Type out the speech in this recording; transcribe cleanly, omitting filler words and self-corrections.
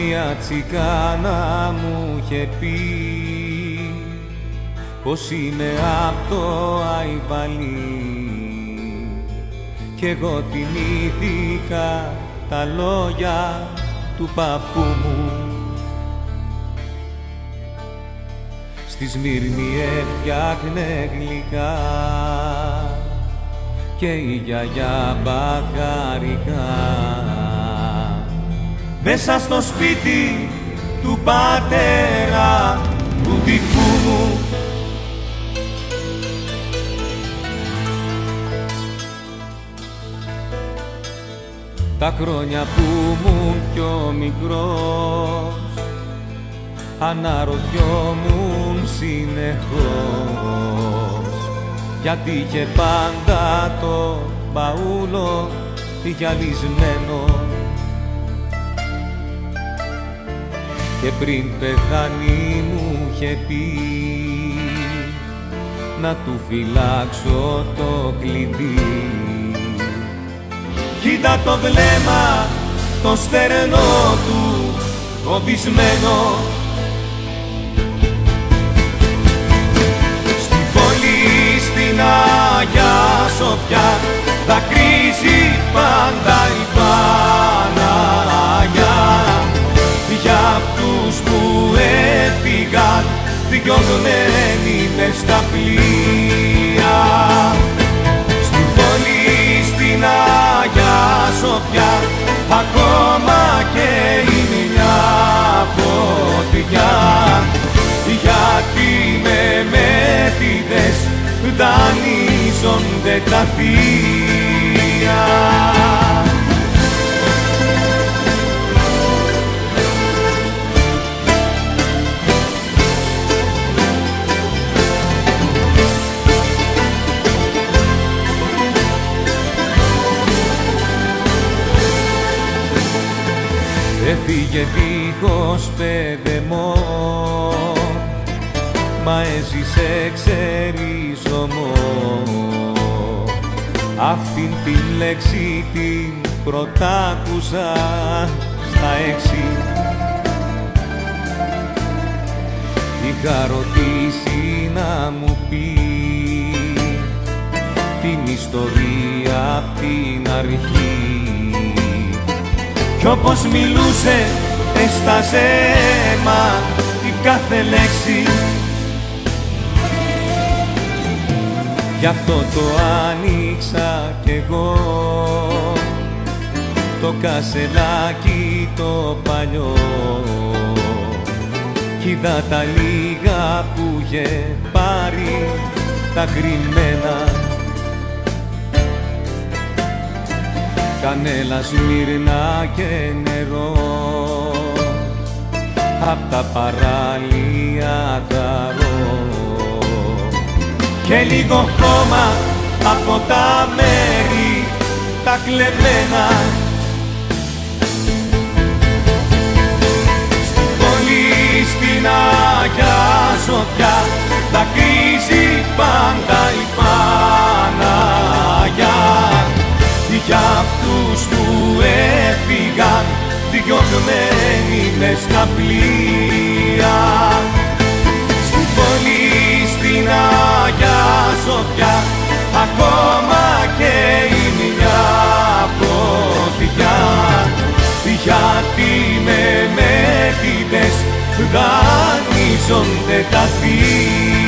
Μια τσικάνα μου είχε πει πως είναι απ' το Αϊβαλί κι εγώ θυμήθηκα τα λόγια του παππού μου. Στη Σμύρνη έφτιαχνε γλυκά και η γιαγιά μπαχαρικά μέσα στο σπίτι του πατέρα του δικού μου. Τα χρόνια που ήμουν πιο μικρός αναρωτιόμουν συνεχώς γιατί είχε πάντα το μπαούλο γυαλισμένο και πριν πεθάνει μου είχε πει να του φυλάξω το κλειδί. Κοίτα το βλέμμα το στερνό του κομπισμένο στην πόλη στην Αγιά Σοφιά δακρύζει πάντα η Παναγιά για αυτούς που έφυγαν διωγμένοι μες στα πλοία. Στην πόλη στην Αγιά Σοφιά ακόμα και είναι μια φωτιά γιατί με μέθηδες δανείζονται τα θεία. Έφυγε δίχως παιδεμό, μα έζησε ξεριζωμό. Αυτήν την λέξη την πρωτάκουσα στα 6. Είχα ρωτήσει να μου πει την ιστορία απ' την αρχή κι όπως μιλούσε έσταζε αίμα η κάθε λέξη. Γι' αυτό το άνοιξα κι εγώ το κασελάκι το παλιό κι είδα τα λίγα που είχε πάρει τα κρυμμένα. Κανέλα, Σμύρνα και νερό απ' τα παράλια δαρώ και λίγο χώμα από τα μέρη τα κλεμμένα. Στην πόλη στην Αγιά Σοφιά δακρύζει πάντα η Παναγιά για αυτούς που έφυγαν διωγμένοι μες στα πλοία. Στην πόλη στην Αγιά Σοφιά ακόμα και είναι μια φωτιά γιατί με μέθηδες δανείζονται τα θεία.